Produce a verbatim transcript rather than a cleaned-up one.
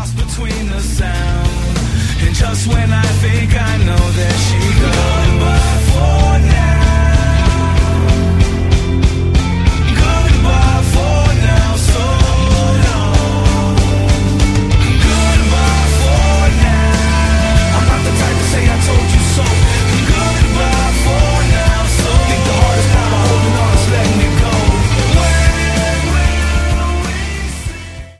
lost between the sound. And just when I think I know, there she goes.